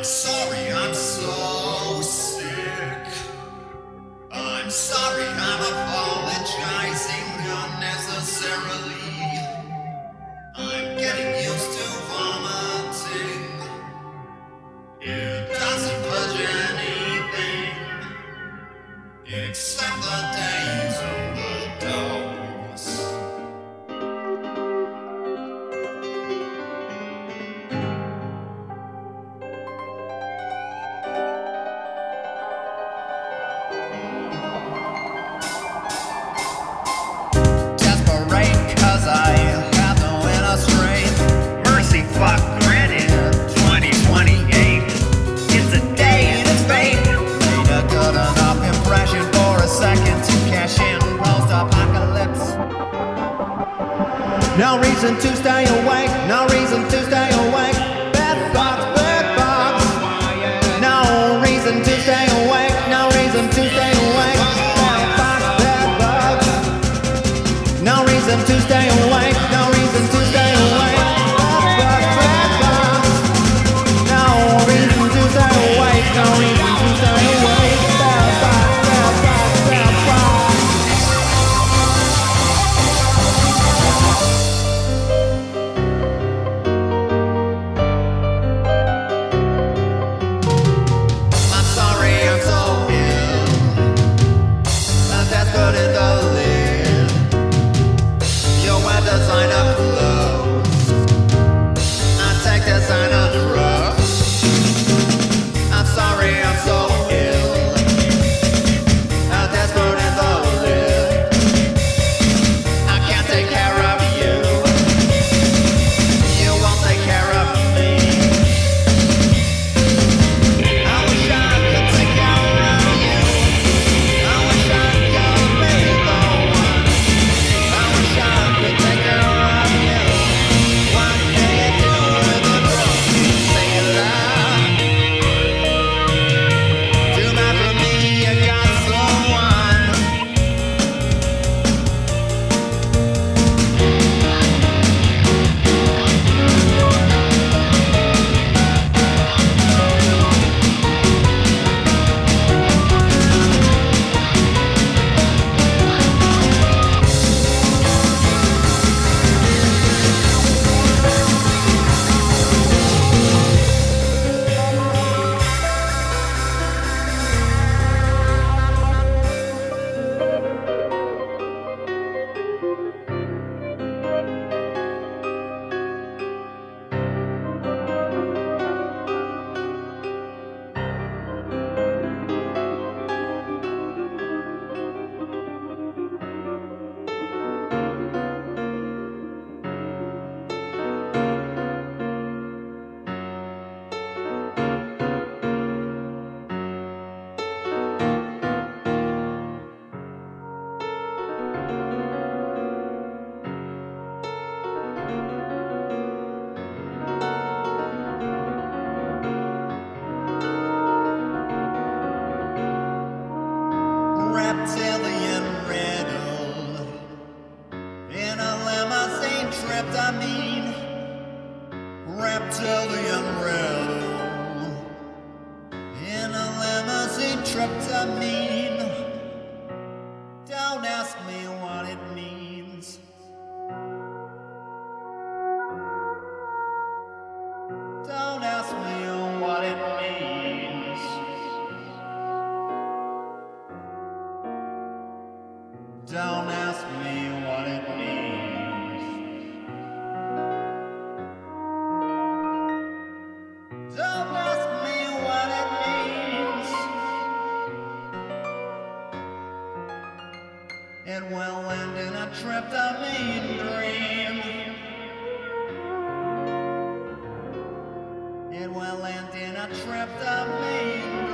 sorry, I'm so sick. I'm sorry, I'm apologizing unnecessarily. I'm getting used to vomiting. It doesn't budge anything except the days of the dose. No reason to stay awake, no reason to stay awake. Bed bugs, bed bugs. No reason to stay awake, no reason to stay awake. Bed bugs, bed bugs. No reason to stay awake, no reason to stay awake. Bed bugs, bed bugs. No reason to stay awake, no reason to stay awake. Bed bugs, bed bugs, bed bugs. Sign up close. I take the sign of the rough. I'm sorry, I'm so ill. I'm desperate in the lid. I can't take care of you. You won't take care of me. I wish I could take care of you. I wish I could be the one. I wish I could take care of you. Reptilian riddle in a limousine tryptamine. Reptilian riddle in a limousine tryptamine. Don't ask me what it means. Don't ask me what it means. Don't ask me what it means. Don't ask me what it means. It will end in a tryptamine dream. It will end in a tryptamine dream.